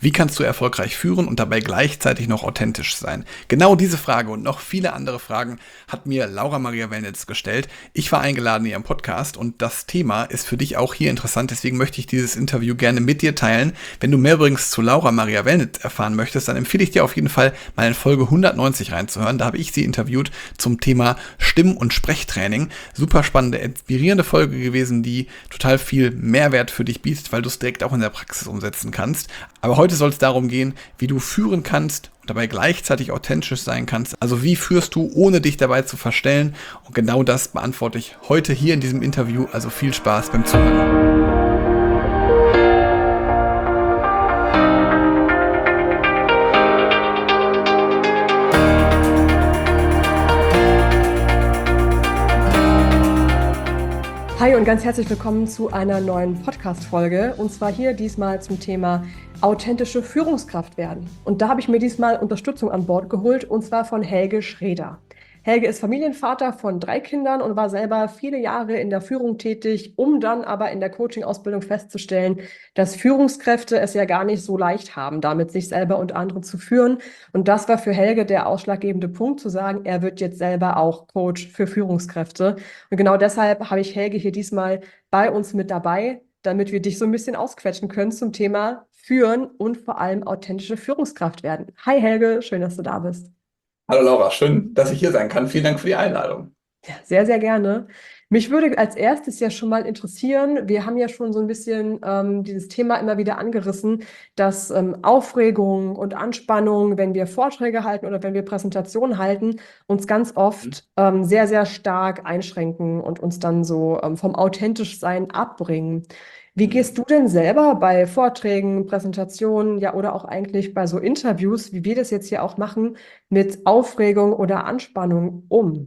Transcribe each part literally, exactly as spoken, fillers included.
Wie kannst du erfolgreich führen und dabei gleichzeitig noch authentisch sein? Genau diese Frage und noch viele andere Fragen hat mir Laura Maria Wellnitz gestellt. Ich war eingeladen in ihrem Podcast und das Thema ist für dich auch hier interessant. Deswegen möchte ich dieses Interview gerne mit dir teilen. Wenn du mehr übrigens zu Laura Maria Wellnitz erfahren möchtest, dann empfehle ich dir auf jeden Fall mal in Folge hundertneunzig reinzuhören. Da habe ich sie interviewt zum Thema Stimm- und Sprechtraining. Super spannende, inspirierende Folge gewesen, die total viel Mehrwert für dich bietet, weil du es direkt auch in der Praxis umsetzen kannst. Aber heute soll es darum gehen, wie du führen kannst und dabei gleichzeitig authentisch sein kannst. Also wie führst du, ohne dich dabei zu verstellen? Und genau das beantworte ich heute hier in diesem Interview. Also viel Spaß beim Zuhören. Hi und ganz herzlich willkommen zu einer neuen Podcast-Folge, und zwar hier diesmal zum Thema authentische Führungskraft werden. Und da habe ich mir diesmal Unterstützung an Bord geholt, und zwar von Helge Schreder. Helge ist Familienvater von drei Kindern und war selber viele Jahre in der Führung tätig, um dann aber in der Coaching-Ausbildung festzustellen, dass Führungskräfte es ja gar nicht so leicht haben, damit sich selber und andere zu führen. Und das war für Helge der ausschlaggebende Punkt, zu sagen, er wird jetzt selber auch Coach für Führungskräfte. Und genau deshalb habe ich Helge hier diesmal bei uns mit dabei, damit wir dich so ein bisschen ausquetschen können zum Thema Führen und vor allem authentische Führungskraft werden. Hi Helge, schön, dass du da bist. Hallo Laura, schön, dass ich hier sein kann. Vielen Dank für die Einladung. Ja, sehr, sehr gerne. Mich würde als erstes ja schon mal interessieren, wir haben ja schon so ein bisschen ähm, dieses Thema immer wieder angerissen, dass ähm, Aufregung und Anspannung, wenn wir Vorträge halten oder wenn wir Präsentationen halten, uns ganz oft ähm, sehr, sehr stark einschränken und uns dann so ähm, vom Authentischsein abbringen. Wie gehst du denn selber bei Vorträgen, Präsentationen, ja, oder auch eigentlich bei so Interviews, wie wir das jetzt hier auch machen, mit Aufregung oder Anspannung um?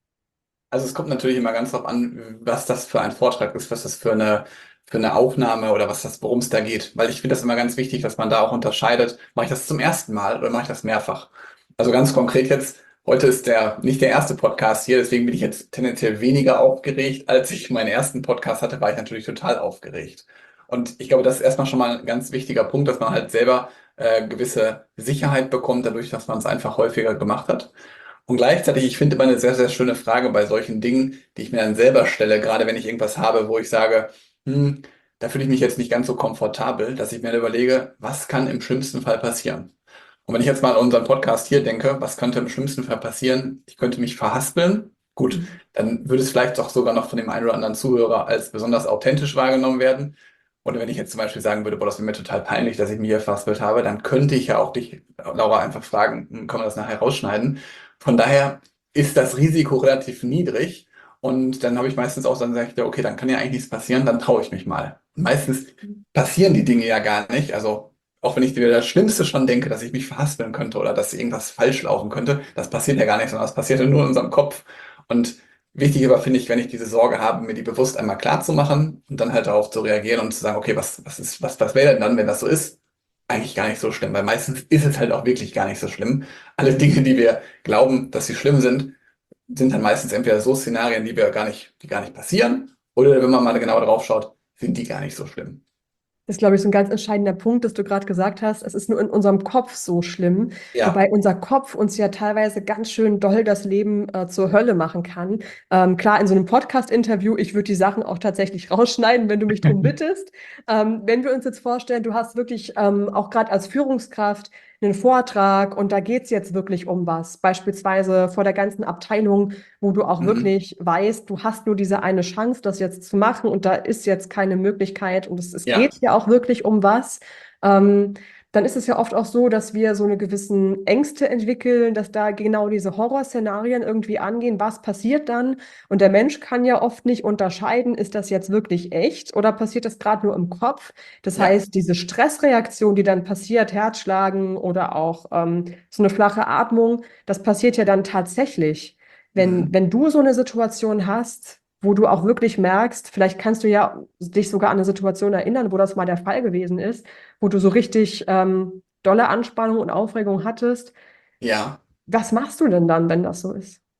Also es kommt natürlich immer ganz drauf an, was das für ein Vortrag ist, was das für eine, für eine Aufnahme oder was das, worum es da geht. Weil ich finde das immer ganz wichtig, dass man da auch unterscheidet, mache ich das zum ersten Mal oder mache ich das mehrfach? Also ganz konkret jetzt, heute ist der nicht der erste Podcast hier, deswegen bin ich jetzt tendenziell weniger aufgeregt. Als ich meinen ersten Podcast hatte, war ich natürlich total aufgeregt. Und ich glaube, das ist erstmal schon mal ein ganz wichtiger Punkt, dass man halt selber äh, gewisse Sicherheit bekommt, dadurch, dass man es einfach häufiger gemacht hat. Und gleichzeitig, ich finde immer eine sehr, sehr schöne Frage bei solchen Dingen, die ich mir dann selber stelle, gerade wenn ich irgendwas habe, wo ich sage, hm, da fühle ich mich jetzt nicht ganz so komfortabel, dass ich mir dann überlege, was kann im schlimmsten Fall passieren? Und wenn ich jetzt mal an unseren Podcast hier denke, was könnte im schlimmsten Fall passieren? Ich könnte mich verhaspeln. Gut, dann würde es vielleicht doch sogar noch von dem einen oder anderen Zuhörer als besonders authentisch wahrgenommen werden. Oder wenn ich jetzt zum Beispiel sagen würde, boah, das wäre mir total peinlich, dass ich mich hier verhaspelt habe, dann könnte ich ja auch dich, Laura, einfach fragen, hm, können wir das nachher rausschneiden? Von daher ist das Risiko relativ niedrig. Und dann habe ich meistens auch, dann sage ich, ja, okay, dann kann ja eigentlich nichts passieren, dann traue ich mich mal. Und meistens passieren die Dinge ja gar nicht. Also auch wenn ich mir das Schlimmste schon denke, dass ich mich verhaspeln könnte oder dass irgendwas falsch laufen könnte, das passiert ja gar nicht, sondern das passiert ja nur in unserem Kopf. Und wichtig aber finde ich, wenn ich diese Sorge habe, mir die bewusst einmal klar zu machen und dann halt darauf zu reagieren und zu sagen, okay, was, was ist, was, was wäre denn dann, wenn das so ist? Eigentlich gar nicht so schlimm, weil meistens ist es halt auch wirklich gar nicht so schlimm. Alle Dinge, die wir glauben, dass sie schlimm sind, sind dann meistens entweder so Szenarien, die wir gar nicht, die gar nicht passieren, oder wenn man mal genau drauf schaut, sind die gar nicht so schlimm. Das ist, glaube ich, so ein ganz entscheidender Punkt, dass du gerade gesagt hast. Es ist nur in unserem Kopf so schlimm, Ja. wobei unser Kopf uns ja teilweise ganz schön doll das Leben äh, zur Hölle machen kann. Ähm, klar, in so einem Podcast-Interview, ich würde die Sachen auch tatsächlich rausschneiden, wenn du mich drum bittest. Ähm, wenn wir uns jetzt vorstellen, du hast wirklich ähm, auch gerade als Führungskraft einen Vortrag und da geht es jetzt wirklich um was, beispielsweise vor der ganzen Abteilung, wo du auch Mhm. wirklich weißt, du hast nur diese eine Chance, das jetzt zu machen und da ist jetzt keine Möglichkeit und es, es Ja. geht ja auch wirklich um was. Ähm, Dann ist es ja oft auch so, dass wir so eine gewissen Ängste entwickeln, dass da genau diese Horrorszenarien irgendwie angehen. Was passiert dann? Und der Mensch kann ja oft nicht unterscheiden, ist das jetzt wirklich echt oder passiert das gerade nur im Kopf? Das Ja. heißt, diese Stressreaktion, die dann passiert, Herzschlagen oder auch ähm, so eine flache Atmung, das passiert ja dann tatsächlich. Wenn, Mhm. wenn du so eine Situation hast, wo du auch wirklich merkst, vielleicht kannst du ja dich sogar an eine Situation erinnern, wo das mal der Fall gewesen ist, wo du so richtig ähm, dolle Anspannung und Aufregung hattest. Ja. Was machst du denn dann, wenn das so ist?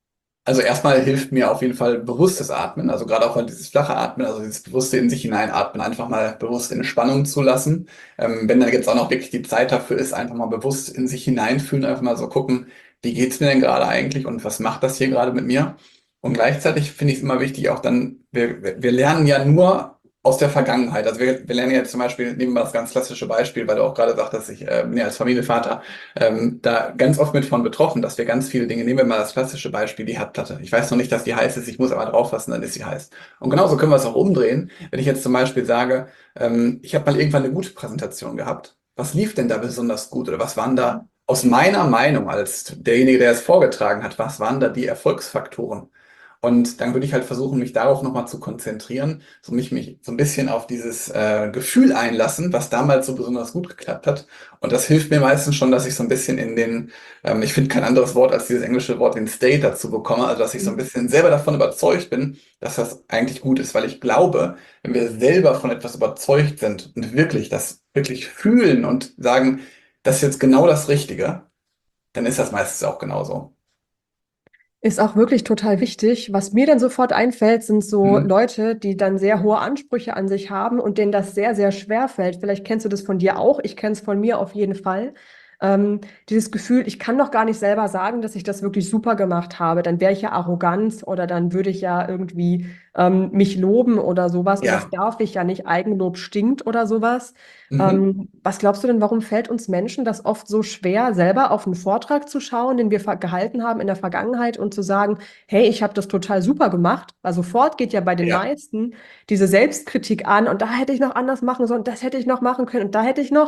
Also erstmal hilft mir auf jeden Fall bewusstes Atmen, also gerade auch mal dieses flache Atmen, also dieses bewusste in sich hineinatmen, einfach mal bewusst Entspannung zulassen. Ähm, wenn dann jetzt auch noch wirklich die Zeit dafür ist, einfach mal bewusst in sich hineinfühlen, einfach mal so gucken, wie geht's mir denn gerade eigentlich und was macht das hier gerade mit mir? Und gleichzeitig finde ich es immer wichtig, auch dann, wir, wir wir lernen ja nur aus der Vergangenheit. Also wir, wir lernen ja zum Beispiel, nehmen wir mal das ganz klassische Beispiel, weil du auch gerade sagtest, ich äh, bin ja als Familienvater ähm, da ganz oft mit von betroffen, dass wir ganz viele Dinge, nehmen wir mal das klassische Beispiel, die Herdplatte. Ich weiß noch nicht, dass die heiß ist, ich muss aber drauf lassen, dann ist sie heiß. Und genauso können wir es auch umdrehen. Wenn ich jetzt zum Beispiel sage, ähm, ich habe mal irgendwann eine gute Präsentation gehabt. Was lief denn da besonders gut? Oder was waren da aus meiner Meinung als derjenige, der es vorgetragen hat, was waren da die Erfolgsfaktoren? Und dann würde ich halt versuchen, mich darauf nochmal zu konzentrieren, so mich, mich so ein bisschen auf dieses äh, Gefühl einlassen, was damals so besonders gut geklappt hat. Und das hilft mir meistens schon, dass ich so ein bisschen in den, ähm, ich finde kein anderes Wort als dieses englische Wort, den State dazu bekomme, also dass ich so ein Mhm. bisschen selber davon überzeugt bin, dass das eigentlich gut ist, weil ich glaube, wenn wir selber von etwas überzeugt sind und wirklich das wirklich fühlen und sagen, das ist jetzt genau das Richtige, dann ist das meistens auch genauso. Ist auch wirklich total wichtig. Was mir dann sofort einfällt, sind so Mhm. Leute, die dann sehr hohe Ansprüche an sich haben und denen das sehr, sehr schwer fällt. Vielleicht kennst du das von dir auch. Ich kenne es von mir auf jeden Fall. Ähm, dieses Gefühl, ich kann doch gar nicht selber sagen, dass ich das wirklich super gemacht habe. Dann wäre ich ja arrogant oder dann würde ich ja irgendwie ähm, mich loben oder sowas. Und das Ja. darf ich ja nicht. Eigenlob stinkt oder sowas. Mhm. Ähm, was glaubst du denn, warum fällt uns Menschen das oft so schwer, selber auf einen Vortrag zu schauen, den wir ver- gehalten haben in der Vergangenheit und zu sagen, hey, ich habe das total super gemacht? Weil sofort geht ja bei den Ja. meisten diese Selbstkritik an und da hätte ich noch anders machen sollen, das hätte ich noch machen können und da hätte ich noch.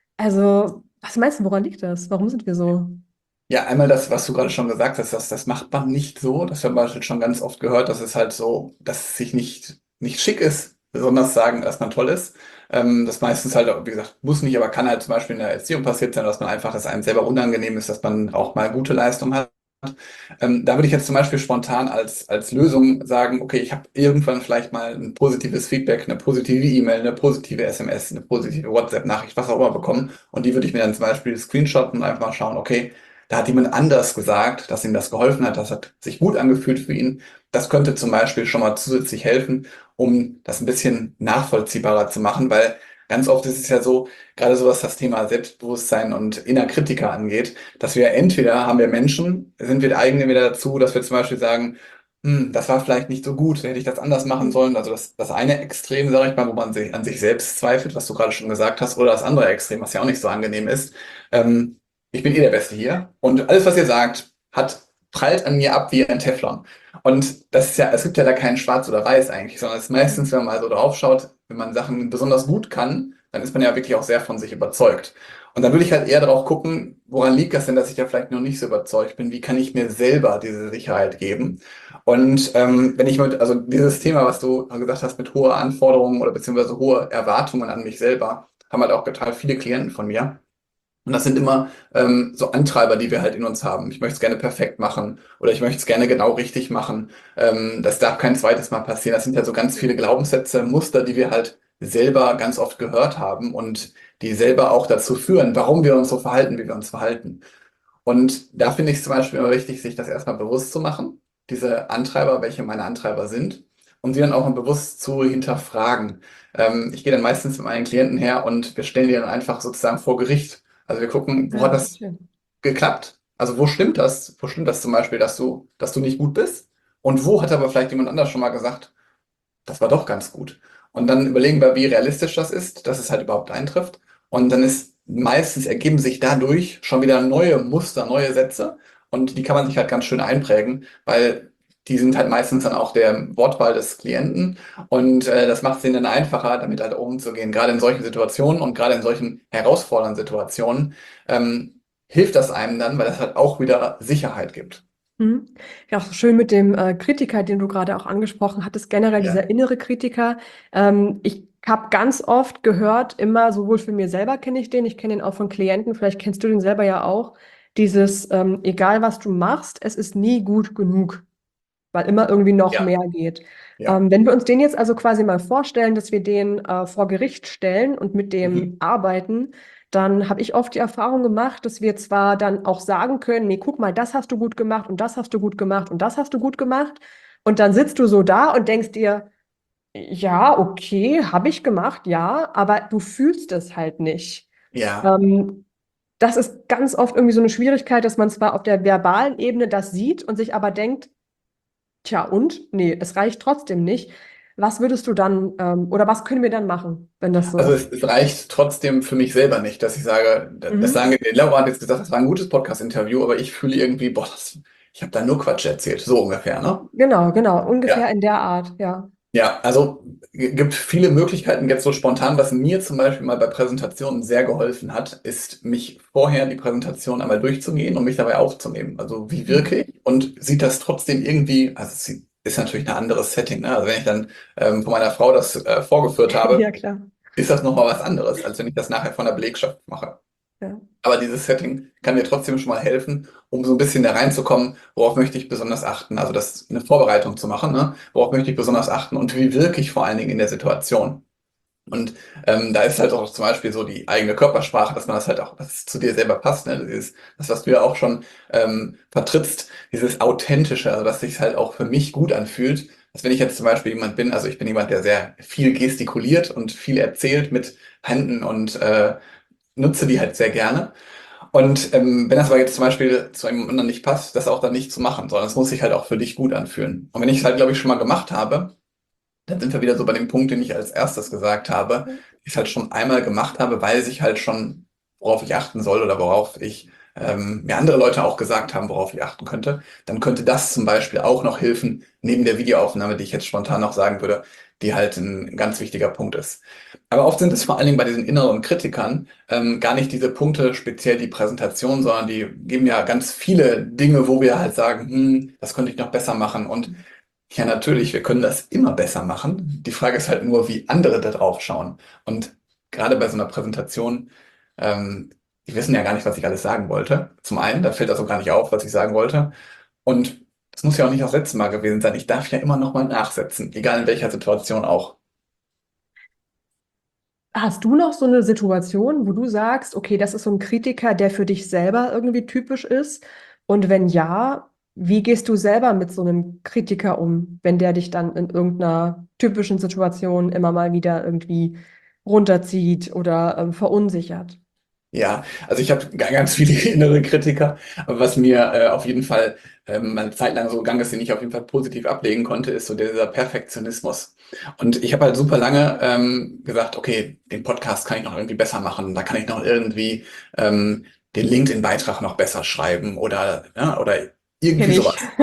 Also, was meinst du, woran liegt das? Warum sind wir so? Ja, einmal das, was du gerade schon gesagt hast, das, das macht man nicht so. Das haben wir halt schon ganz oft gehört, dass es halt so, dass es sich nicht, nicht schick ist, besonders sagen, dass man toll ist. Ähm, das meistens halt, wie gesagt, muss nicht, aber kann halt zum Beispiel in der Erziehung passiert sein, dass man einfach, dass einem selber unangenehm ist, dass man auch mal gute Leistung hat. Ähm, da würde ich jetzt zum Beispiel spontan als, als Lösung sagen, okay, ich habe irgendwann vielleicht mal ein positives Feedback, eine positive E-Mail, eine positive S M S, eine positive WhatsApp-Nachricht, was auch immer bekommen. Und die würde ich mir dann zum Beispiel screenshotten und einfach mal schauen, okay, da hat jemand anders gesagt, dass ihm das geholfen hat, das hat sich gut angefühlt für ihn. Das könnte zum Beispiel schon mal zusätzlich helfen, um das ein bisschen nachvollziehbarer zu machen, weil ganz oft ist es ja so, gerade so was das Thema Selbstbewusstsein und inner Kritiker angeht, dass wir entweder haben wir Menschen, sind wir eigene wieder dazu, dass wir zum Beispiel sagen, hm, das war vielleicht nicht so gut, hätte ich das anders machen sollen. Also das, das eine Extrem, sage ich mal, wo man sich an sich selbst zweifelt, was du gerade schon gesagt hast, oder das andere Extrem, was ja auch nicht so angenehm ist. Ähm, Ich bin eh der Beste hier und alles, was ihr sagt, hat prallt an mir ab wie ein Teflon. Und das ist ja, es gibt ja da kein Schwarz oder Weiß eigentlich, sondern es ist meistens, wenn man mal so drauf schaut, wenn man Sachen besonders gut kann, dann ist man ja wirklich auch sehr von sich überzeugt. Und dann würde ich halt eher darauf gucken, woran liegt das denn, dass ich da vielleicht noch nicht so überzeugt bin? Wie kann ich mir selber diese Sicherheit geben? Und ähm, wenn ich mit, also dieses Thema, was du gesagt hast, mit hoher Anforderungen oder beziehungsweise hohe Erwartungen an mich selber, haben halt auch total viele Klienten von mir. Und das sind immer ähm, so Antreiber, die wir halt in uns haben. Ich möchte es gerne perfekt machen oder ich möchte es gerne genau richtig machen. Ähm, das darf kein zweites Mal passieren. Das sind ja so ganz viele Glaubenssätze, Muster, die wir halt selber ganz oft gehört haben und die selber auch dazu führen, warum wir uns so verhalten, wie wir uns verhalten. Und da finde ich es zum Beispiel immer wichtig, sich das erstmal bewusst zu machen, diese Antreiber, welche meine Antreiber sind, und sie dann auch mal bewusst zu hinterfragen. Ähm, ich gehe dann meistens mit meinen Klienten her und wir stellen die dann einfach sozusagen vor Gericht. Also wir gucken, wo hat Ja, das schön. geklappt? Also wo stimmt das? Wo stimmt das zum Beispiel, dass du, dass du nicht gut bist? Und wo hat aber vielleicht jemand anders schon mal gesagt, das war doch ganz gut. Und dann überlegen wir, wie realistisch das ist, dass es halt überhaupt eintrifft. Und dann ist meistens ergeben sich dadurch schon wieder neue Muster, neue Sätze. Und die kann man sich halt ganz schön einprägen, weil die sind halt meistens dann auch der Wortwahl des Klienten. Und äh, das macht es ihnen dann einfacher, damit halt umzugehen. Gerade in solchen Situationen und gerade in solchen herausfordernden Situationen ähm, hilft das einem dann, weil das halt auch wieder Sicherheit gibt. Mhm. Ja, auch so schön mit dem äh, Kritiker, den du gerade auch angesprochen hattest, generell Ja. dieser innere Kritiker. Ähm, ich habe ganz oft gehört, immer sowohl für mir selber kenne ich den, ich kenne den auch von Klienten, vielleicht kennst du den selber ja auch, dieses, ähm, egal was du machst, es ist nie gut genug, weil immer irgendwie noch Ja, mehr geht. ja. Ähm, wenn wir uns den jetzt also quasi mal vorstellen, dass wir den äh, vor Gericht stellen und mit dem Mhm. arbeiten, dann habe ich oft die Erfahrung gemacht, dass wir zwar dann auch sagen können, nee, guck mal, das hast du gut gemacht und das hast du gut gemacht und das hast du gut gemacht. Und dann sitzt du so da und denkst dir, ja, okay, habe ich gemacht, ja, aber du fühlst es halt nicht. Ja. Ähm, Das ist ganz oft irgendwie so eine Schwierigkeit, dass man zwar auf der verbalen Ebene das sieht und sich aber denkt, tja, und? Nee, es reicht trotzdem nicht. Was würdest du dann, ähm, oder was können wir dann machen, wenn das so Also ist? es, es reicht trotzdem für mich selber nicht, dass ich sage, das Mhm. sagen, der Laura hat jetzt gesagt, das war ein gutes Podcast-Interview, aber ich fühle irgendwie, boah, das, ich habe da nur Quatsch erzählt, so ungefähr, ne? Genau, genau, ungefähr Ja. in der Art, ja. Ja, also g- gibt viele Möglichkeiten jetzt so spontan. Was mir zum Beispiel mal bei Präsentationen sehr geholfen hat, ist, mich vorher die Präsentation einmal durchzugehen und mich dabei aufzunehmen. Also wie Mhm. wirke ich und sieht das trotzdem irgendwie, also es sieht- ist natürlich ein anderes Setting, ne? Also wenn ich dann ähm, von meiner Frau das äh, vorgeführt habe, Ja, klar. ist das nochmal was anderes, als wenn ich das nachher von der Belegschaft mache. Ja. Aber dieses Setting kann mir trotzdem schon mal helfen, um so ein bisschen da reinzukommen, worauf möchte ich besonders achten. Also das eine Vorbereitung zu machen, ne? Worauf möchte ich besonders achten und wie wirke ich vor allen Dingen in der Situation. Und ähm, da ist halt auch zum Beispiel so die eigene Körpersprache, dass man das halt auch, dass es zu dir selber passt, ne? Dieses, das, was du ja auch schon ähm, vertrittst, dieses Authentische, also dass sich halt auch für mich gut anfühlt. Dass wenn ich jetzt zum Beispiel jemand bin, also ich bin jemand, der sehr viel gestikuliert und viel erzählt mit Händen und äh, nutze die halt sehr gerne. Und ähm, wenn das aber jetzt zum Beispiel zu einem anderen nicht passt, das auch dann nicht zu machen, sondern es muss sich halt auch für dich gut anfühlen. Und wenn ich es halt, glaube ich, schon mal gemacht habe, dann sind wir wieder so bei dem Punkt, den ich als erstes gesagt habe, ich es halt schon einmal gemacht habe, weil ich halt schon, worauf ich achten soll oder worauf ich ähm, mir andere Leute auch gesagt haben, worauf ich achten könnte, dann könnte das zum Beispiel auch noch helfen, neben der Videoaufnahme, die ich jetzt spontan noch sagen würde, die halt ein ganz wichtiger Punkt ist. Aber oft sind es vor allen Dingen bei diesen inneren Kritikern ähm, gar nicht diese Punkte, speziell die Präsentation, sondern die geben ja ganz viele Dinge, wo wir halt sagen, hm, das könnte ich noch besser machen. Und ja, natürlich, wir können das immer besser machen. Die Frage ist halt nur, wie andere da drauf schauen. Und gerade bei so einer Präsentation, ähm, die wissen ja gar nicht, was ich alles sagen wollte. Zum einen, da fällt das auch gar nicht auf, was ich sagen wollte. Und das muss ja auch nicht das letzte Mal gewesen sein. Ich darf ja immer noch mal nachsetzen, egal in welcher Situation auch. Hast du noch so eine Situation, wo du sagst, okay, das ist so ein Kritiker, der für dich selber irgendwie typisch ist? Und wenn ja, wie gehst du selber mit so einem Kritiker um, wenn der dich dann in irgendeiner typischen Situation immer mal wieder irgendwie runterzieht oder ähm, verunsichert? Ja, also ich habe ga- ganz viele innere Kritiker, aber was mir äh, auf jeden Fall ähm, eine Zeit lang so gegangen ist, den ich auf jeden Fall positiv ablegen konnte, ist so dieser Perfektionismus. Und ich habe halt super lange ähm, gesagt, okay, den Podcast kann ich noch irgendwie besser machen, da kann ich noch irgendwie ähm, den LinkedIn-Beitrag noch besser schreiben oder, ja, oder irgendwie Kenne ich. sowas.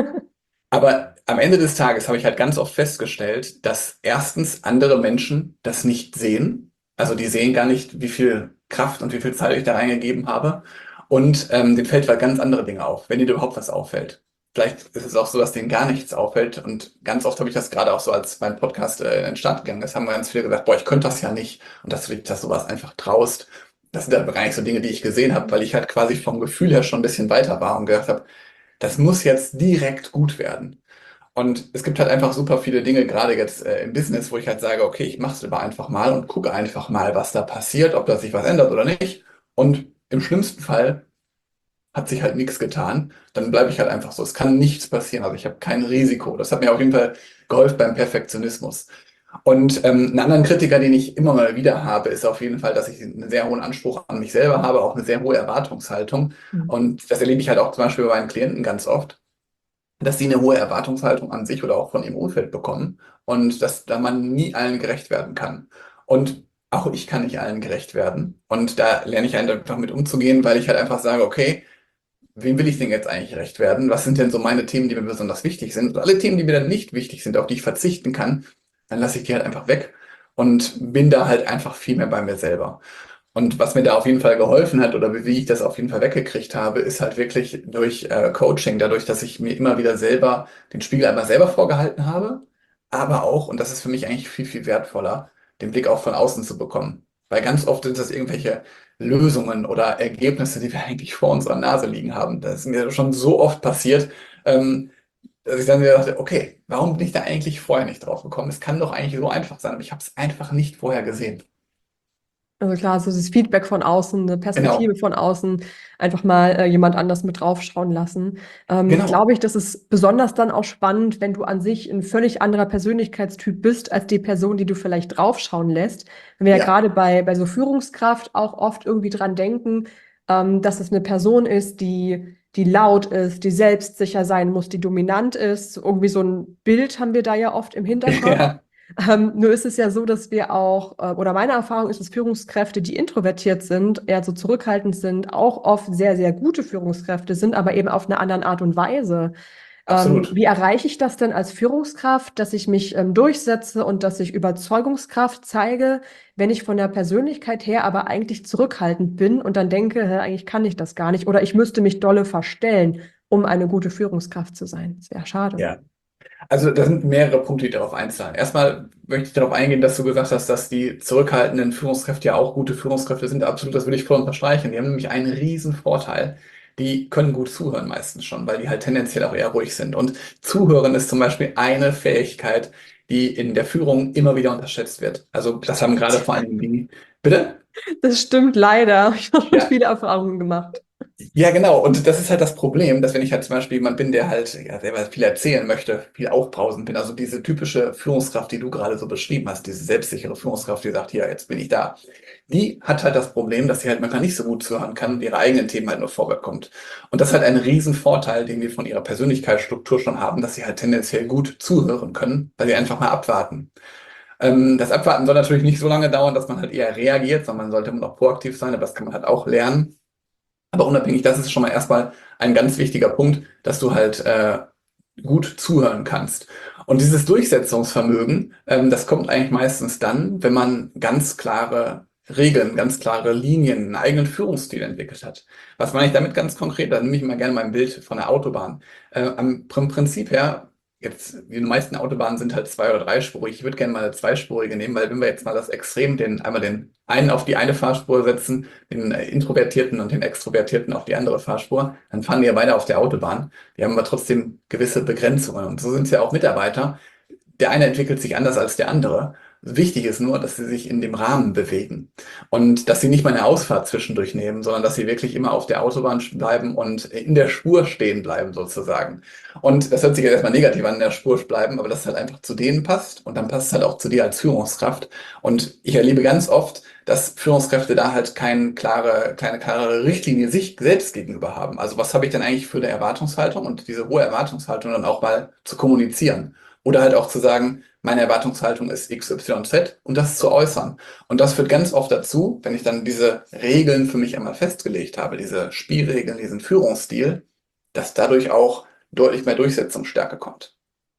Aber am Ende des Tages habe ich halt ganz oft festgestellt, dass erstens andere Menschen das nicht sehen. Also die sehen gar nicht, wie viel Kraft und wie viel Zeit ich da reingegeben habe. Und ähm, denen fällt halt ganz andere Dinge auf, wenn ihnen überhaupt was auffällt. Vielleicht ist es auch so, dass denen gar nichts auffällt. Und ganz oft habe ich das gerade auch so, als mein Podcast äh, in den Start gegangen ist, haben wir ganz viele gesagt, boah, ich könnte das ja nicht. Und dass du dich das sowas einfach traust. Das sind dann gar nicht so Dinge, die ich gesehen habe, weil ich halt quasi vom Gefühl her schon ein bisschen weiter war und gedacht habe, das muss jetzt direkt gut werden. Und es gibt halt einfach super viele Dinge, gerade jetzt äh, im Business, wo ich halt sage, okay, ich mache es lieber einfach mal und gucke einfach mal, was da passiert, ob da sich was ändert oder nicht. Und im schlimmsten Fall hat sich halt nichts getan. Dann bleibe ich halt einfach so. Es kann nichts passieren. Also ich habe kein Risiko. Das hat mir auf jeden Fall geholfen beim Perfektionismus. Und ähm, einen anderen Kritiker, den ich immer mal wieder habe, ist auf jeden Fall, dass ich einen sehr hohen Anspruch an mich selber habe, auch eine sehr hohe Erwartungshaltung. Mhm. Und das erlebe ich halt auch zum Beispiel bei meinen Klienten ganz oft, dass sie eine hohe Erwartungshaltung an sich oder auch von ihrem Umfeld bekommen und dass da man nie allen gerecht werden kann. Und auch ich kann nicht allen gerecht werden. Und da lerne ich halt einfach mit umzugehen, weil ich halt einfach sage, okay, wem will ich denn jetzt eigentlich gerecht werden? Was sind denn so meine Themen, die mir besonders wichtig sind? Und alle Themen, die mir dann nicht wichtig sind, auf die ich verzichten kann, dann lasse ich die halt einfach weg und bin da halt einfach viel mehr bei mir selber. Und was mir da auf jeden Fall geholfen hat oder wie ich das auf jeden Fall weggekriegt habe, ist halt wirklich durch äh, Coaching, dadurch, dass ich mir immer wieder selber den Spiegel einmal selber vorgehalten habe, aber auch, und das ist für mich eigentlich viel, viel wertvoller, den Blick auch von außen zu bekommen. Weil ganz oft sind das irgendwelche Lösungen oder Ergebnisse, die wir eigentlich vor unserer Nase liegen haben. Das ist mir schon so oft passiert, ähm, dass ich dann wieder dachte, okay, warum bin ich da eigentlich vorher nicht drauf gekommen? Es kann doch eigentlich so einfach sein, aber ich habe es einfach nicht vorher gesehen. Also klar, so das Feedback von außen, eine Perspektive Genau, von außen, einfach mal äh, jemand anders mit draufschauen lassen. Ähm, genau. glaube ich, das ist besonders dann auch spannend, wenn du an sich ein völlig anderer Persönlichkeitstyp bist als die Person, die du vielleicht draufschauen lässt. Wenn wir ja Ja, gerade bei, bei so Führungskraft auch oft irgendwie dran denken, ähm, dass es eine Person ist, die, die laut ist, die selbstsicher sein muss, die dominant ist. Irgendwie so ein Bild haben wir da ja oft im Hinterkopf. ja, Ähm, nur ist es ja so, dass wir auch, äh, oder meine Erfahrung ist, dass Führungskräfte, die introvertiert sind, eher so zurückhaltend sind, auch oft sehr, sehr gute Führungskräfte sind, aber eben auf eine andere Art und Weise. Ähm, absolut. wie erreiche ich das denn als Führungskraft, dass ich mich ähm, durchsetze und dass ich Überzeugungskraft zeige, wenn ich von der Persönlichkeit her aber eigentlich zurückhaltend bin und dann denke, hä, eigentlich kann ich das gar nicht oder ich müsste mich dolle verstellen, um eine gute Führungskraft zu sein. Das wäre schade. Ja. Also da sind mehrere Punkte, die darauf einzahlen. Erstmal möchte ich darauf eingehen, dass du gesagt hast, dass die zurückhaltenden Führungskräfte ja auch gute Führungskräfte sind. Absolut, das würde ich voll unterstreichen. Die haben nämlich einen riesen Vorteil. Die können gut zuhören meistens schon, weil die halt tendenziell auch eher ruhig sind. Und Zuhören ist zum Beispiel eine Fähigkeit, die in der Führung immer wieder unterschätzt wird. Also das haben gerade vor allem die, bitte? Das stimmt leider. Ich habe schon Ja, viele Erfahrungen gemacht. ja, genau. Und das ist halt das Problem, dass wenn ich halt zum Beispiel jemand bin, der halt ja, selber viel erzählen möchte, viel aufbrausend bin, also diese typische Führungskraft, die du gerade so beschrieben hast, diese selbstsichere Führungskraft, die sagt, hier, jetzt bin ich da, die hat halt das Problem, dass sie halt manchmal nicht so gut zuhören kann und ihre eigenen Themen halt nur vorwärts kommt. Und das ist halt ein Riesenvorteil, den wir von ihrer Persönlichkeitsstruktur schon haben, dass sie halt tendenziell gut zuhören können, weil sie einfach mal abwarten. Ähm, das Abwarten soll natürlich nicht so lange dauern, dass man halt eher reagiert, sondern man sollte immer noch proaktiv sein, aber das kann man halt auch lernen. Aber unabhängig, das ist schon mal erstmal ein ganz wichtiger Punkt, dass du halt äh, gut zuhören kannst. Und dieses Durchsetzungsvermögen, ähm, das kommt eigentlich meistens dann, wenn man ganz klare Regeln, ganz klare Linien, einen eigenen Führungsstil entwickelt hat. Was meine ich damit ganz konkret? Da nehme ich mal gerne mein Bild von der Autobahn. Äh, am vom Prinzip her, jetzt, die meisten Autobahnen sind halt zwei- oder dreispurig. Ich würde gerne mal eine zweispurige nehmen, weil wenn wir jetzt mal das Extrem, den, einmal den einen auf die eine Fahrspur setzen, den äh, Introvertierten und den Extrovertierten auf die andere Fahrspur, dann fahren die ja beide auf der Autobahn. Die haben aber trotzdem gewisse Begrenzungen. Und so sind es ja auch Mitarbeiter. Der eine entwickelt sich anders als der andere. Wichtig ist nur, dass sie sich in dem Rahmen bewegen und dass sie nicht mal eine Ausfahrt zwischendurch nehmen, sondern dass sie wirklich immer auf der Autobahn bleiben und in der Spur stehen bleiben sozusagen. Und das hört sich jetzt erstmal negativ an, in der Spur bleiben, aber das halt einfach zu denen passt und dann passt es halt auch zu dir als Führungskraft. Und ich erlebe ganz oft, dass Führungskräfte da halt keine klare, keine klare Richtlinie sich selbst gegenüber haben. Also was habe ich denn eigentlich für eine Erwartungshaltung und diese hohe Erwartungshaltung dann auch mal zu kommunizieren. Oder halt auch zu sagen, meine Erwartungshaltung ist X Y Z und das zu äußern. Und das führt ganz oft dazu, wenn ich dann diese Regeln für mich einmal festgelegt habe, diese Spielregeln, diesen Führungsstil, dass dadurch auch deutlich mehr Durchsetzungsstärke kommt.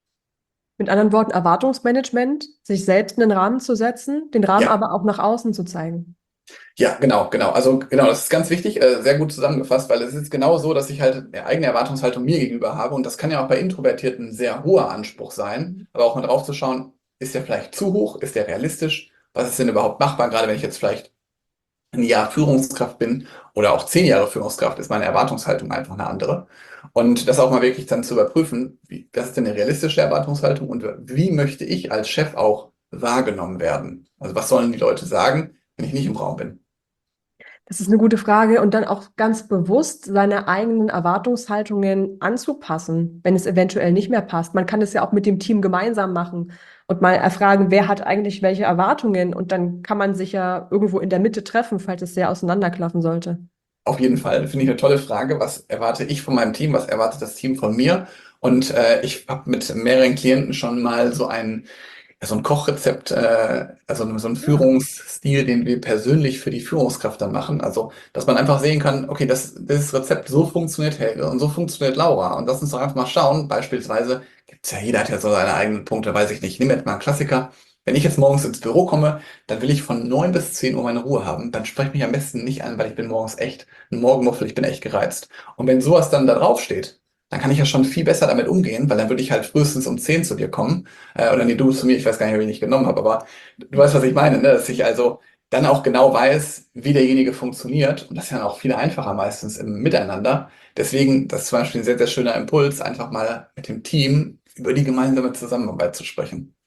Mit anderen Worten, Erwartungsmanagement, sich selbst einen Rahmen zu setzen, den Rahmen Ja, aber auch nach außen zu zeigen. ja, genau, genau. Also genau, das ist ganz wichtig, äh, sehr gut zusammengefasst, weil es ist genau so, dass ich halt eine eigene Erwartungshaltung mir gegenüber habe und das kann ja auch bei Introvertierten ein sehr hoher Anspruch sein, aber auch mal drauf zu schauen, ist der vielleicht zu hoch, ist der realistisch, was ist denn überhaupt machbar, gerade wenn ich jetzt vielleicht ein Jahr Führungskraft bin oder auch zehn Jahre Führungskraft, ist meine Erwartungshaltung einfach eine andere. Und das auch mal wirklich dann zu überprüfen, wie, was ist denn eine realistische Erwartungshaltung und wie möchte ich als Chef auch wahrgenommen werden? Also was sollen die Leute sagen, wenn ich nicht im Raum bin? Das ist eine gute Frage und dann auch ganz bewusst seine eigenen Erwartungshaltungen anzupassen, wenn es eventuell nicht mehr passt. Man kann es ja auch mit dem Team gemeinsam machen und mal erfragen, wer hat eigentlich welche Erwartungen und dann kann man sich ja irgendwo in der Mitte treffen, falls es sehr auseinanderklaffen sollte. Auf jeden Fall, finde ich eine tolle Frage. Was erwarte ich von meinem Team? Was erwartet das Team von mir? Und äh, ich habe mit mehreren Klienten schon mal so ein, ja, so ein Kochrezept, äh, also so ein Ja. Führungsstil, den wir persönlich für die Führungskraft dann machen. Also, dass man einfach sehen kann, okay, das, dieses Rezept, so funktioniert Helge und so funktioniert Laura. Und lass uns doch einfach mal schauen. Beispielsweise gibt's ja, jeder hat ja so seine eigenen Punkte, weiß ich nicht. Ich nehme jetzt mal einen Klassiker. Wenn ich jetzt morgens ins Büro komme, dann will ich von neun bis zehn Uhr meine Ruhe haben. Dann spreche ich mich am besten nicht an, weil ich bin morgens echt ein Morgenmuffel, ich bin echt gereizt. Und wenn sowas dann da drauf steht, dann kann ich ja schon viel besser damit umgehen, weil dann würde ich halt frühestens um zehn zu dir kommen. Äh, oder nee, du zu mir, ich weiß gar nicht, wen ich genommen habe, aber du weißt, was ich meine, ne? Dass ich also dann auch genau weiß, wie derjenige funktioniert. Und das ist ja auch viel einfacher meistens im Miteinander. Deswegen, das ist zum Beispiel ein sehr, sehr schöner Impuls, einfach mal mit dem Team über die gemeinsame Zusammenarbeit zu sprechen.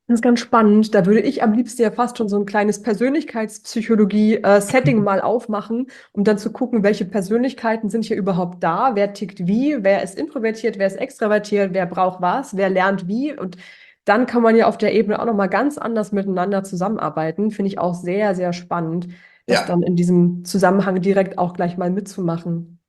Das ist ganz spannend. Da würde ich am liebsten ja fast schon so ein kleines Persönlichkeitspsychologie-Setting mal aufmachen, um dann zu gucken, welche Persönlichkeiten sind hier überhaupt da, wer tickt wie, wer ist introvertiert, wer ist extravertiert, wer braucht was, wer lernt wie. Und dann kann man ja auf der Ebene auch nochmal ganz anders miteinander zusammenarbeiten. Finde ich auch sehr, sehr spannend, das Ja, dann in diesem Zusammenhang direkt auch gleich mal mitzumachen.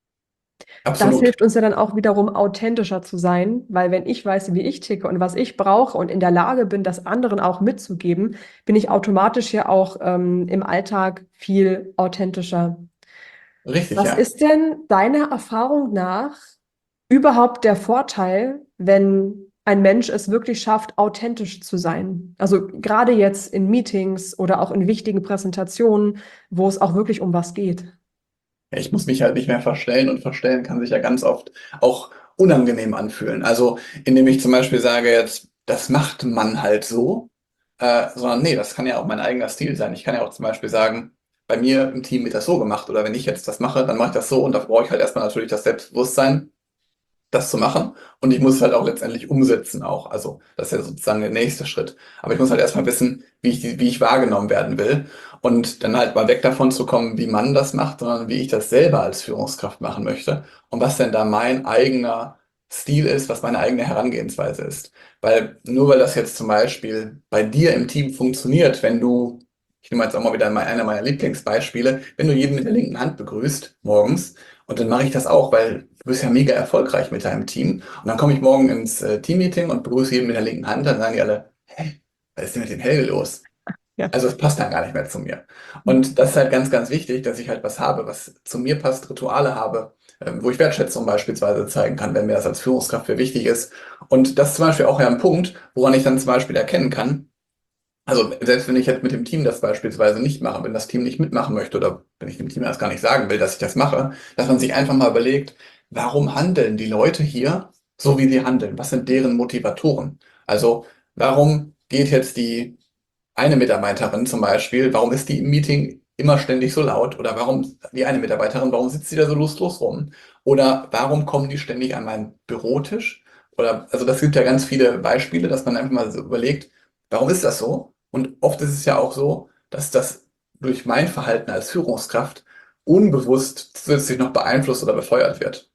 Das absolut. hilft uns ja dann auch wiederum authentischer zu sein, weil wenn ich weiß, wie ich ticke und was ich brauche und in der Lage bin, das anderen auch mitzugeben, bin ich automatisch ja auch ähm, im Alltag viel authentischer. Richtig, Was ja. ist denn deiner Erfahrung nach überhaupt der Vorteil, wenn ein Mensch es wirklich schafft, authentisch zu sein? Also gerade jetzt in Meetings oder auch in wichtigen Präsentationen, wo es auch wirklich um was geht. Ja, ich muss mich halt nicht mehr verstellen und verstellen kann sich ja ganz oft auch unangenehm anfühlen. Also indem ich zum Beispiel sage jetzt, das macht man halt so, äh, sondern nee, das kann ja auch mein eigener Stil sein. Ich kann ja auch zum Beispiel sagen, bei mir im Team wird das so gemacht oder wenn ich jetzt das mache, dann mache ich das so und da brauche ich halt erstmal natürlich das Selbstbewusstsein, das zu machen. Und ich muss es halt auch letztendlich umsetzen auch. Also das ist ja sozusagen der nächste Schritt. Aber ich muss halt erstmal wissen, wie ich, die- wie ich wahrgenommen werden will. Und dann halt mal weg davon zu kommen, wie man das macht, sondern wie ich das selber als Führungskraft machen möchte. Und was denn da mein eigener Stil ist, was meine eigene Herangehensweise ist. Weil nur weil das jetzt zum Beispiel bei dir im Team funktioniert, wenn du, ich nehme jetzt auch mal wieder mal einer meiner Lieblingsbeispiele, wenn du jeden mit der linken Hand begrüßt morgens, und dann mache ich das auch, weil du bist ja mega erfolgreich mit deinem Team. Und dann komme ich morgen ins äh, Teammeeting und begrüße jeden mit der linken Hand. Dann sagen die alle, hä, was ist denn mit dem Helge los? Ja. Also es passt dann gar nicht mehr zu mir. Und das ist halt ganz, ganz wichtig, dass ich halt was habe, was zu mir passt, Rituale habe, ähm, wo ich Wertschätzung beispielsweise zeigen kann, wenn mir das als Führungskraft für wichtig ist. Und das ist zum Beispiel auch ja ein Punkt, woran ich dann zum Beispiel erkennen kann, also selbst wenn ich jetzt mit dem Team das beispielsweise nicht mache, wenn das Team nicht mitmachen möchte oder wenn ich dem Team das gar nicht sagen will, dass ich das mache, dass man sich einfach mal überlegt, warum handeln die Leute hier so, wie sie handeln? Was sind deren Motivatoren? Also warum geht jetzt die eine Mitarbeiterin zum Beispiel, warum ist die im Meeting immer ständig so laut? Oder warum die eine Mitarbeiterin, warum sitzt sie da so lustlos rum? Oder warum kommen die ständig an meinen Bürotisch? Oder, also das gibt ja ganz viele Beispiele, dass man einfach mal so überlegt, warum ist das so? Und oft ist es ja auch so, dass das durch mein Verhalten als Führungskraft unbewusst zusätzlich noch beeinflusst oder befeuert wird.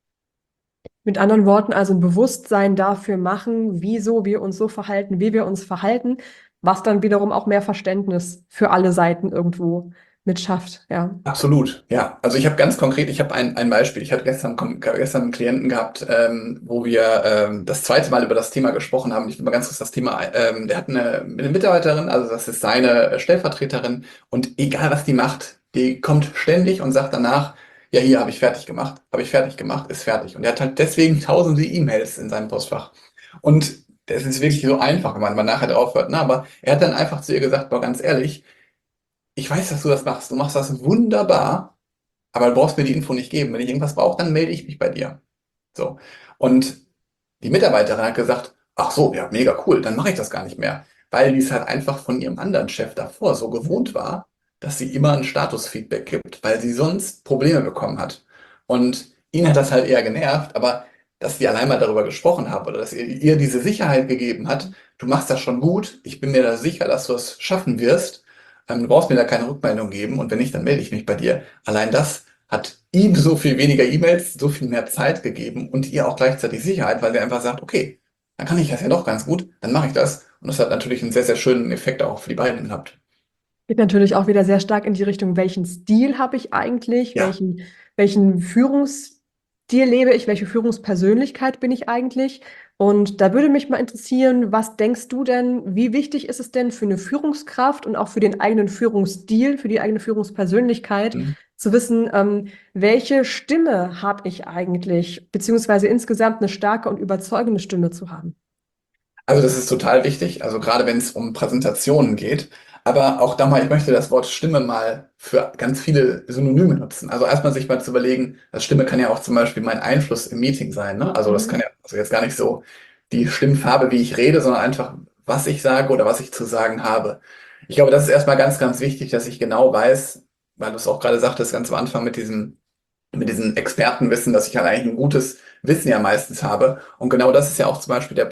Mit anderen Worten, also ein Bewusstsein dafür machen, wieso wir uns so verhalten, wie wir uns verhalten, was dann wiederum auch mehr Verständnis für alle Seiten irgendwo mitschafft. Ja. Absolut, ja. Also ich habe ganz konkret, ich habe ein, ein Beispiel. Ich hatte gestern, kom- gestern einen Klienten gehabt, ähm, wo wir ähm, das zweite Mal über das Thema gesprochen haben. Ich will mal ganz kurz das Thema, ähm, der hat eine, eine Mitarbeiterin, also das ist seine Stellvertreterin und egal was die macht, die kommt ständig und sagt danach, ja, hier habe ich fertig gemacht, habe ich fertig gemacht, ist fertig. Und er hat halt deswegen tausende E-Mails in seinem Postfach. Und das ist wirklich so einfach, wenn man mal nachher drauf hört. Ne? Aber er hat dann einfach zu ihr gesagt, boah, ganz ehrlich, ich weiß, dass du das machst. Du machst das wunderbar, aber du brauchst mir die Info nicht geben. Wenn ich irgendwas brauche, dann melde ich mich bei dir. So. Und die Mitarbeiterin hat gesagt, ach so, ja, mega cool, dann mache ich das gar nicht mehr. Weil die es halt einfach von ihrem anderen Chef davor so gewohnt war, dass sie immer ein Statusfeedback gibt, weil sie sonst Probleme bekommen hat. Und ihn hat das halt eher genervt, aber dass sie allein mal darüber gesprochen haben oder dass ihr, ihr diese Sicherheit gegeben hat, du machst das schon gut, ich bin mir da sicher, dass du es schaffen wirst, ähm, du brauchst mir da keine Rückmeldung geben und wenn nicht, dann melde ich mich bei dir. Allein das hat ihm so viel weniger E-Mails, so viel mehr Zeit gegeben und ihr auch gleichzeitig Sicherheit, weil sie einfach sagt, okay, dann kann ich das ja doch ganz gut, dann mache ich das. Und das hat natürlich einen sehr, sehr schönen Effekt auch für die beiden gehabt. Geht natürlich auch wieder sehr stark in die Richtung, welchen Stil habe ich eigentlich, Ja, welchen, welchen Führungsstil lebe ich, welche Führungspersönlichkeit bin ich eigentlich? Und da würde mich mal interessieren, was denkst du denn, wie wichtig ist es denn für eine Führungskraft und auch für den eigenen Führungsstil, für die eigene Führungspersönlichkeit, mhm. zu wissen, ähm, welche Stimme habe ich eigentlich, beziehungsweise insgesamt eine starke und überzeugende Stimme zu haben? Also das ist total wichtig, also gerade wenn es um Präsentationen geht. Aber auch da mal, ich möchte das Wort Stimme mal für ganz viele Synonyme nutzen. Also erstmal sich mal zu überlegen, das Stimme kann ja auch zum Beispiel mein Einfluss im Meeting sein. Ne? Also das kann Mhm. ja also jetzt gar nicht so die Stimmfarbe, wie ich rede, sondern einfach, was ich sage oder was ich zu sagen habe. Ich glaube, das ist erstmal ganz, ganz wichtig, dass ich genau weiß, weil du es auch gerade sagtest, ganz am Anfang mit diesem mit diesem Expertenwissen, dass ich halt eigentlich ein gutes Wissen ja meistens habe. Und genau das ist ja auch zum Beispiel der Punkt,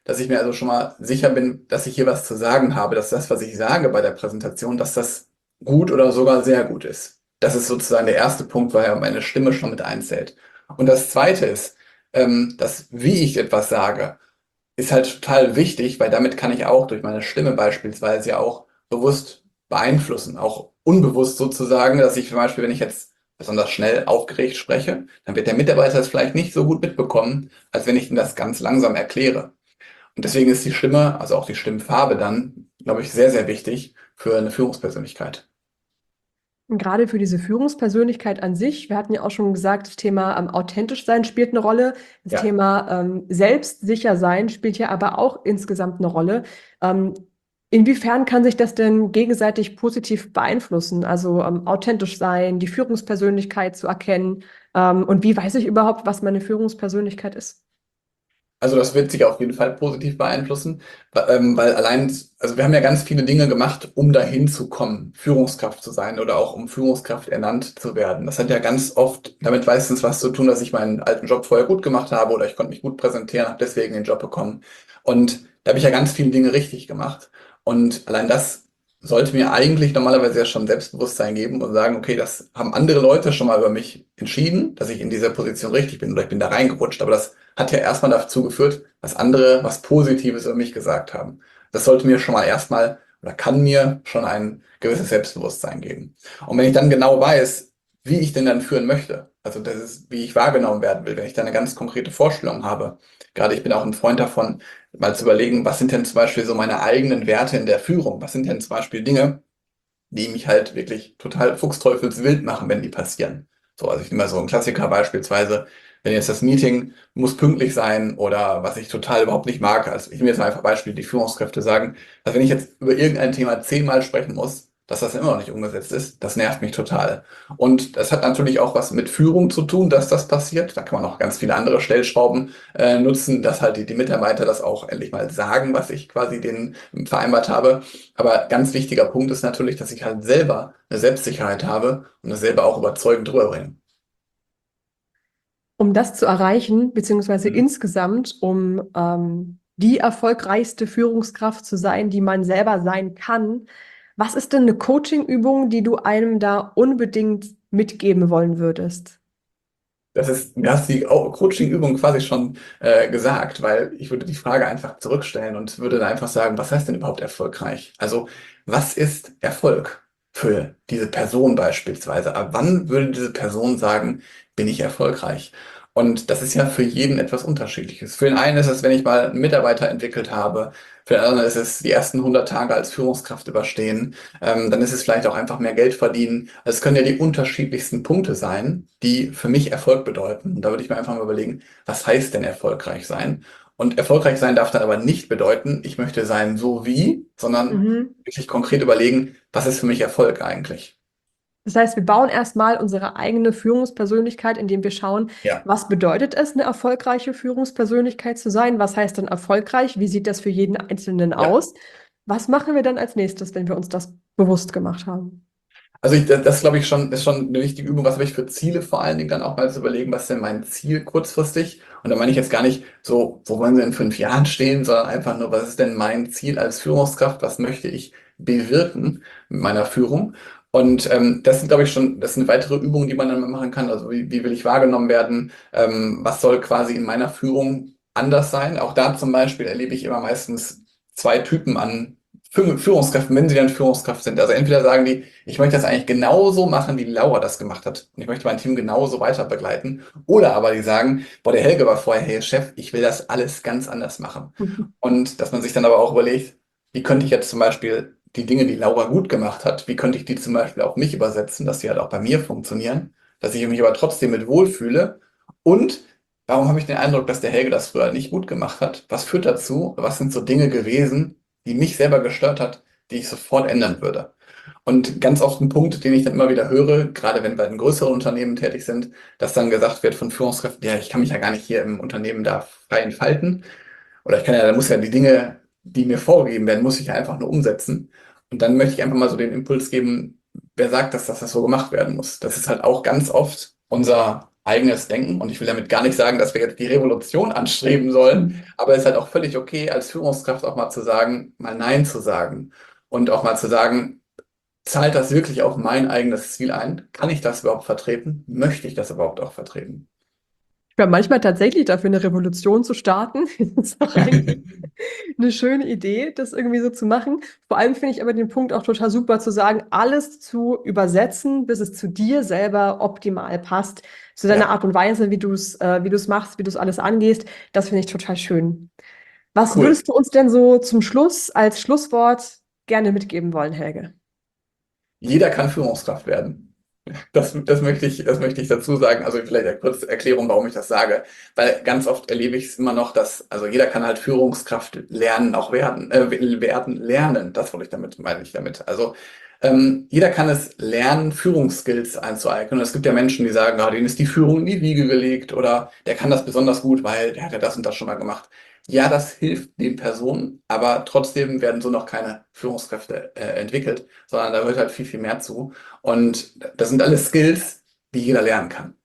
dass ich mir also schon mal sicher bin, dass ich hier was zu sagen habe, dass das, was ich sage bei der Präsentation, dass das gut oder sogar sehr gut ist. Das ist sozusagen der erste Punkt, weil ja meine Stimme schon mit einzählt. Und das zweite ist, ähm, dass wie ich etwas sage, ist halt total wichtig, weil damit kann ich auch durch meine Stimme beispielsweise ja auch bewusst beeinflussen, auch unbewusst sozusagen, dass ich zum Beispiel, wenn ich jetzt besonders schnell aufgeregt spreche, dann wird der Mitarbeiter es vielleicht nicht so gut mitbekommen, als wenn ich ihm das ganz langsam erkläre. Und deswegen ist die Stimme, also auch die Stimmfarbe dann, glaube ich, sehr, sehr wichtig für eine Führungspersönlichkeit. Und gerade für diese Führungspersönlichkeit an sich, wir hatten ja auch schon gesagt, das Thema ähm, authentisch sein spielt eine Rolle. Das Ja. Thema ähm, selbstsicher sein spielt ja aber auch insgesamt eine Rolle. Ähm, inwiefern kann sich das denn gegenseitig positiv beeinflussen? Also ähm, authentisch sein, die Führungspersönlichkeit zu erkennen. Ähm, und wie weiß ich überhaupt, was meine Führungspersönlichkeit ist? Also das wird sich auf jeden Fall positiv beeinflussen, wa- ähm, weil allein, also wir haben ja ganz viele Dinge gemacht, um dahin zu kommen, Führungskraft zu sein oder auch um Führungskraft ernannt zu werden. Das hat ja ganz oft damit meistens was zu tun, dass ich meinen alten Job vorher gut gemacht habe oder ich konnte mich gut präsentieren, habe deswegen den Job bekommen. Und da habe ich ja ganz viele Dinge richtig gemacht. Und allein das sollte mir eigentlich normalerweise ja schon Selbstbewusstsein geben und sagen, okay, das haben andere Leute schon mal über mich entschieden, dass ich in dieser Position richtig bin oder ich bin da reingerutscht. Aber das hat ja erstmal dazu geführt, dass andere was Positives über mich gesagt haben. Das sollte mir schon mal erstmal oder kann mir schon ein gewisses Selbstbewusstsein geben. Und wenn ich dann genau weiß, wie ich denn dann führen möchte, also das ist, wie ich wahrgenommen werden will, wenn ich da eine ganz konkrete Vorstellung habe. Gerade ich bin auch ein Freund davon, mal zu überlegen, was sind denn zum Beispiel so meine eigenen Werte in der Führung? Was sind denn zum Beispiel Dinge, die mich halt wirklich total fuchsteufelswild machen, wenn die passieren. So, also ich nehme mal so einen Klassiker beispielsweise, wenn jetzt das Meeting muss pünktlich sein oder was ich total überhaupt nicht mag, also ich nehme jetzt mal einfach Beispiel, die Führungskräfte sagen, dass wenn ich jetzt über irgendein Thema zehnmal sprechen muss, dass das immer noch nicht umgesetzt ist, das nervt mich total. Und das hat natürlich auch was mit Führung zu tun, dass das passiert. Da kann man auch ganz viele andere Stellschrauben äh, nutzen, dass halt die, die Mitarbeiter das auch endlich mal sagen, was ich quasi denen vereinbart habe. Aber ganz wichtiger Punkt ist natürlich, dass ich halt selber eine Selbstsicherheit habe und das selber auch überzeugend rüberbringe. Um das zu erreichen, beziehungsweise Mhm. insgesamt, um ähm, die erfolgreichste Führungskraft zu sein, die man selber sein kann, was ist denn eine Coaching-Übung, die du einem da unbedingt mitgeben wollen würdest? Das ist, du hast die Au- Coaching-Übung quasi schon äh, gesagt, weil ich würde die Frage einfach zurückstellen und würde da einfach sagen, was heißt denn überhaupt erfolgreich? Also, was ist Erfolg für diese Person beispielsweise? Ab wann würde diese Person sagen, bin ich erfolgreich? Und das ist ja für jeden etwas Unterschiedliches. Für den einen ist es, wenn ich mal einen Mitarbeiter entwickelt habe, für den anderen ist es die ersten hundert Tage als Führungskraft überstehen. Ähm, dann ist es vielleicht auch einfach mehr Geld verdienen. Also es können ja die unterschiedlichsten Punkte sein, die für mich Erfolg bedeuten. Und da würde ich mir einfach mal überlegen, was heißt denn erfolgreich sein? Und erfolgreich sein darf dann aber nicht bedeuten, ich möchte sein so wie, sondern Mhm. wirklich konkret überlegen, was ist für mich Erfolg eigentlich? Das heißt, wir bauen erstmal unsere eigene Führungspersönlichkeit, indem wir schauen, Ja, was bedeutet es, eine erfolgreiche Führungspersönlichkeit zu sein? Was heißt dann erfolgreich? Wie sieht das für jeden Einzelnen ja. aus? Was machen wir dann als nächstes, wenn wir uns das bewusst gemacht haben? Also ich, das, das glaube ich schon, ist schon eine wichtige Übung, was habe ich für Ziele vor allen Dingen dann auch mal zu überlegen, was ist denn mein Ziel kurzfristig? Und da meine ich jetzt gar nicht so, wo wollen wir in fünf Jahren stehen, sondern einfach nur, was ist denn mein Ziel als Führungskraft? Was möchte ich bewirken mit meiner Führung? Und ähm, das sind, glaube ich, schon, das sind weitere Übungen, die man dann machen kann. Also wie, wie will ich wahrgenommen werden? Ähm, was soll quasi in meiner Führung anders sein? Auch da zum Beispiel erlebe ich immer meistens zwei Typen an Fü- Führungskräften, wenn sie dann Führungskraft sind. Also entweder sagen die, ich möchte das eigentlich genauso machen, wie Laura das gemacht hat. Und ich möchte mein Team genauso weiter begleiten. Oder aber die sagen, boah, der Helge war vorher, hey Chef, ich will das alles ganz anders machen. Und dass man sich dann aber auch überlegt, wie könnte ich jetzt zum Beispiel die Dinge, die Laura gut gemacht hat, wie könnte ich die zum Beispiel auf mich übersetzen, dass die halt auch bei mir funktionieren, dass ich mich aber trotzdem mit wohlfühle. Und warum habe ich den Eindruck, dass der Helge das früher nicht gut gemacht hat? Was führt dazu? Was sind so Dinge gewesen, die mich selber gestört hat, die ich sofort ändern würde? Und ganz oft ein Punkt, den ich dann immer wieder höre, gerade wenn wir in größeren Unternehmen tätig sind, dass dann gesagt wird von Führungskräften, ja, ich kann mich ja gar nicht hier im Unternehmen da frei entfalten. Oder ich kann ja, da muss ja die Dinge, die mir vorgegeben werden, muss ich ja einfach nur umsetzen. Und dann möchte ich einfach mal so den Impuls geben, wer sagt, dass das, das so gemacht werden muss. Das ist halt auch ganz oft unser eigenes Denken. Und ich will damit gar nicht sagen, dass wir jetzt die Revolution anstreben sollen, aber es ist halt auch völlig okay, als Führungskraft auch mal zu sagen, mal Nein zu sagen und auch mal zu sagen, zahlt das wirklich auf mein eigenes Ziel ein? Kann ich das überhaupt vertreten? Möchte ich das überhaupt auch vertreten? Ich wäre manchmal tatsächlich dafür, eine Revolution zu starten. Das ist auch eigentlich eine schöne Idee, das irgendwie so zu machen. Vor allem finde ich aber den Punkt auch total super, zu sagen, alles zu übersetzen, bis es zu dir selber optimal passt, zu deiner Ja, Art und Weise, wie du es, äh, wie du es machst, wie du es alles angehst. Das finde ich total schön. Was cool. würdest du uns denn so zum Schluss als Schlusswort gerne mitgeben wollen, Helge? Jeder kann Führungskraft werden. Das, das möchte ich, das möchte ich dazu sagen. Also vielleicht eine kurze Erklärung, warum ich das sage. Weil ganz oft erlebe ich es immer noch, dass, also jeder kann halt Führungskraft lernen, auch werden, äh, werden, lernen. Das wollte ich damit, meine ich damit. Also, ähm, jeder kann es lernen, Führungsskills einzueignen. Und es gibt ja Menschen, die sagen, ah, denen ist die Führung in die Wiege gelegt oder der kann das besonders gut, weil der hat ja das und das schon mal gemacht. Ja, das hilft den Personen, aber trotzdem werden so noch keine Führungskräfte äh, entwickelt, sondern da wird halt viel, viel mehr zu. Und das sind alles Skills, die jeder lernen kann.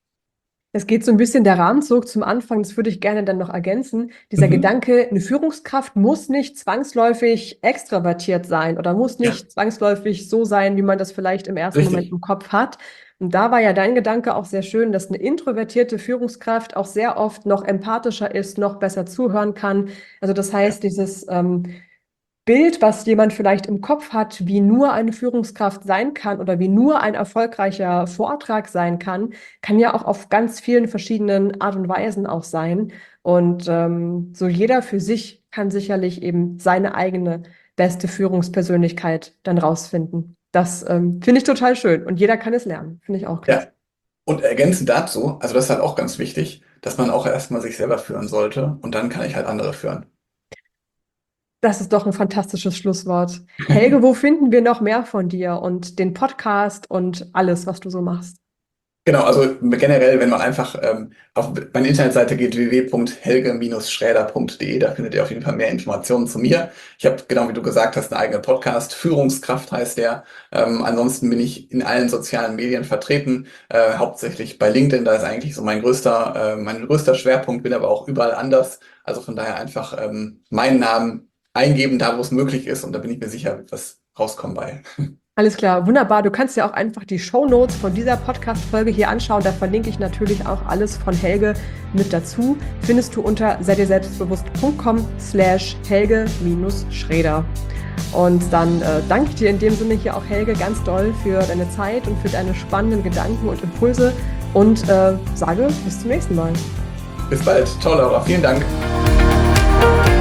Es geht so ein bisschen der Rahmenzug zum Anfang, das würde ich gerne dann noch ergänzen. Dieser Mhm. Gedanke, eine Führungskraft muss nicht zwangsläufig extravertiert sein oder muss Ja, nicht zwangsläufig so sein, wie man das vielleicht im ersten Moment richtig. im Kopf hat. Und da war ja dein Gedanke auch sehr schön, dass eine introvertierte Führungskraft auch sehr oft noch empathischer ist, noch besser zuhören kann. Also das Ja, heißt, dieses ähm, Bild, was jemand vielleicht im Kopf hat, wie nur eine Führungskraft sein kann oder wie nur ein erfolgreicher Vortrag sein kann, kann ja auch auf ganz vielen verschiedenen Art und Weisen auch sein. Und ähm, so jeder für sich kann sicherlich eben seine eigene beste Führungspersönlichkeit dann rausfinden. Das ähm, finde ich total schön und jeder kann es lernen. Finde ich auch klasse. ja. Und ergänzend dazu, also das ist halt auch ganz wichtig, dass man auch erstmal sich selber führen sollte und dann kann ich halt andere führen. Das ist doch ein fantastisches Schlusswort. Helge, wo finden wir noch mehr von dir und den Podcast und alles, was du so machst? Genau, also generell, wenn man einfach ähm, auf meine Internetseite geht, w w w punkt helge schräder punkt de, da findet ihr auf jeden Fall mehr Informationen zu mir. Ich habe, genau wie du gesagt hast, einen eigenen Podcast, Führungskraft heißt der. Ähm, ansonsten bin ich in allen sozialen Medien vertreten, äh, hauptsächlich bei LinkedIn, da ist eigentlich so mein größter, äh, mein größter Schwerpunkt, bin aber auch überall anders. Also von daher einfach ähm, meinen Namen eingeben, da wo es möglich ist, und da bin ich mir sicher, wird was rauskommen bei. Alles klar, wunderbar. Du kannst ja auch einfach die Shownotes von dieser Podcast-Folge hier anschauen. Da verlinke ich natürlich auch alles von Helge mit dazu. Findest du unter sei dir selbstbewusst punkt com slash Helge Schräder. Und dann äh, danke ich dir in dem Sinne hier auch, Helge, ganz doll für deine Zeit und für deine spannenden Gedanken und Impulse und äh, sage bis zum nächsten Mal. Bis bald. Ciao, Laura. Vielen Dank.